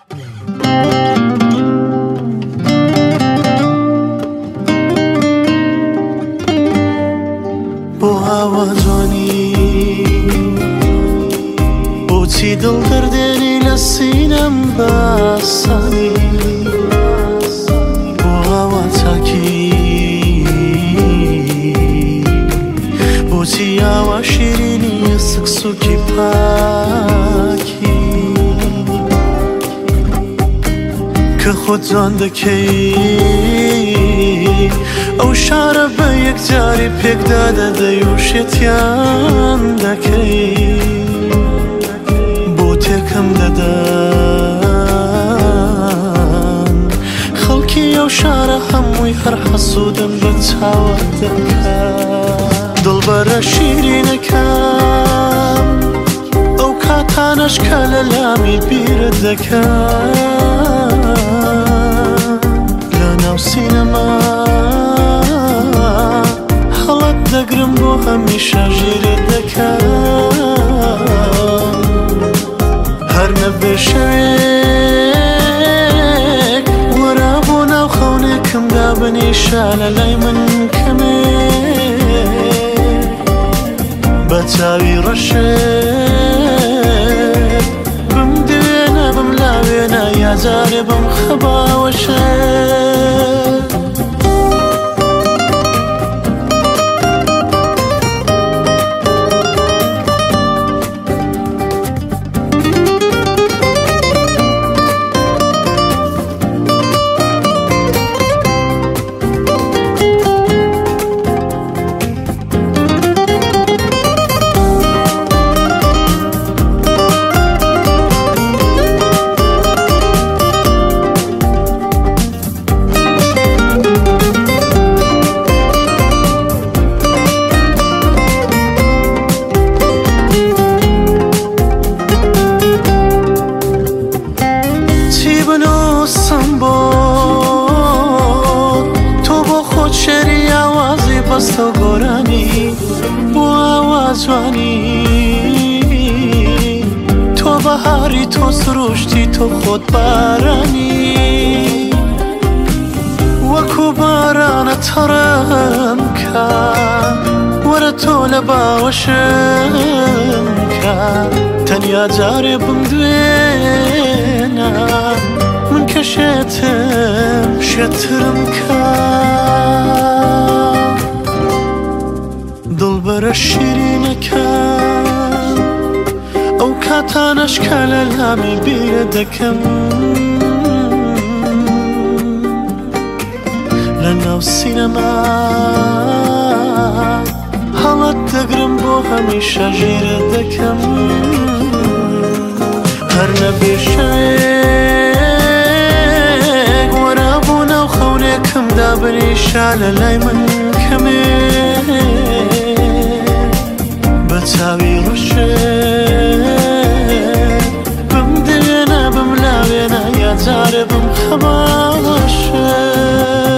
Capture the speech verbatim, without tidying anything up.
بۆ هاوا جوانی بۆچی دڵ دەردێنی لە سینەم باسانی بۆ هاوا چاکی بۆچی ئاوا شیرینی سکسوکی پاکی کە خۆت جوان دەکەی ئەو شارە بە یەکجاری پێکدا دەدەی و شێتیان دەکەی بۆ تێکەم دەدەن خەڵکی ئەو شارە هەمووی هەر حەسوودم بە چاوە دەکات دڵبەرە شیرینەکەم ئەو کاتانەش کە لە لامی بیرت دەکات لە ناو سینەما هەڵەت دەگرم بۆ هەمیشە ژیرت دەکەم هەر نەبێ شەوێک وەرا بۆ ناو خەونێکمدا بنیشە لە لای من کەمێک بە چاوی ڕەشێک بمدوێنە بملاوێنە یاجارێ بم خەباوەشێ بەستە و گۆرانی بۆ ئاوا جوانی تۆ بەهاری تۆ سروشتی تۆ خۆت بارانی وەکو بارانە تەڕەم کە وەرە تۆ لە باوەشم کە تەنیا جارێ بمدوێنە من کە شێتم شێترم کە دڵبەرە شیرینەکەم ئەو کاتانەش کە لە لامی بیرە دەکەم لە ناو سینەما هەڵەت دەگرم بۆ هەمیشە ژیرە دەکەم هەر نەبێ شەوێک وەرا بۆ ناو خەونێکمدا بنیشە لە لای من کەمێک بە چاوی ڕەشێک بمدوێنە بملاوێنە یاجارێ بم خەباوەشێ